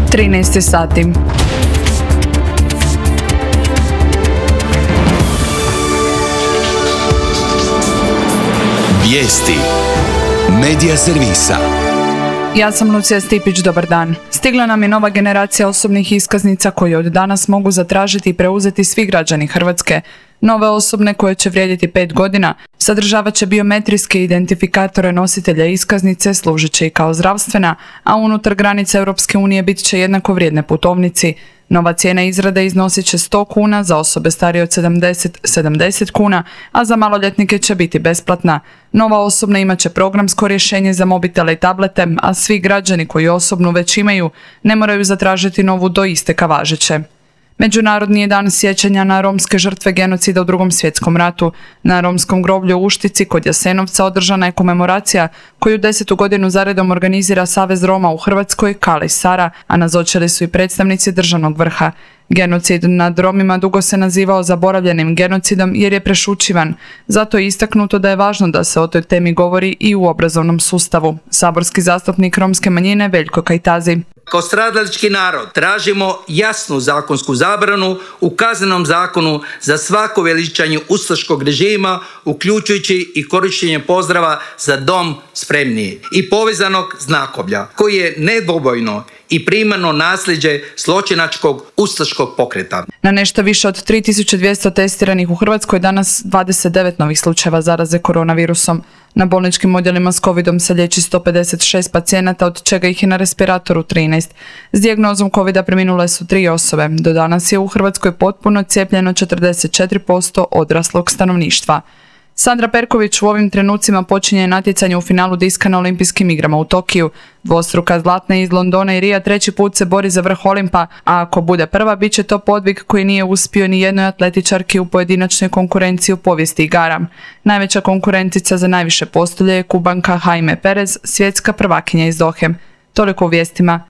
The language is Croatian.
13 sati. Vijesti Medija servisa. Ja sam Lucija Stipić, dobar dan. Stigla nam je nova generacija osobnih iskaznica koje od danas mogu zatražiti i preuzeti svi građani Hrvatske. Nove osobne koje će vrijediti 5 godina sadržavat će biometrijske identifikatore nositelja iskaznice, služit će i kao zdravstvena, a unutar granica Europske unije bit će jednako vrijedne putovnici. Nova cijena izrade iznosit će 100 kuna, za osobe starije od 70 kuna, a za maloljetnike će biti besplatna. Nova osobna imat će programsko rješenje za mobitele i tablete, a svi građani koji osobnu već imaju ne moraju zatražiti novu do isteka važeće. Međunarodni je dan sjećanja na romske žrtve genocida u Drugom svjetskom ratu. Na romskom groblju u Uštici kod Jasenovca održana je komemoracija koju 10. godinu zaredom organizira Savez Roma u Hrvatskoj, Kali Sara, a nazočili su i predstavnici državnog vrha. Genocid nad Romima dugo se nazivao zaboravljenim genocidom jer je prešućivan. Zato je istaknuto da je važno da se o toj temi govori i u obrazovnom sustavu. Saborski zastupnik romske manjine Veljko Kajtazi. Kao stradalački narod tražimo jasnu zakonsku zabranu u Kaznenom zakonu za svako veličanje ustaškog režima, uključujući i korištenje pozdrava za dom spremni i povezanog znakoblja, koji je nedvojbeno i primarno nasljeđe zločinačkog ustaškog pokreta. Na nešto više od 3200 testiranih u Hrvatskoj danas 29 novih slučajeva zaraze koronavirusom. Na bolničkim odjelima s covidom se liječi 156 pacijenata, od čega ih je na respiratoru 13. S dijagnozom covida preminule su 3 osobe. Do danas je u Hrvatskoj potpuno cijepljeno 44% odraslog stanovništva. Sandra Perković u ovim trenucima počinje natjecanje u finalu diska na Olimpijskim igrama u Tokiju. Dvostruka zlatna iz Londona i Rija 3. put se bori za vrh Olimpa, a ako bude prva, bit će to podvig koji nije uspio ni jednoj atletičarki u pojedinačnoj konkurenciji u povijesti igara. Najveća konkurentica za najviše postolje je Kubanka Jaime Perez, svjetska prvakinja iz Dohe. Toliko u vijestima.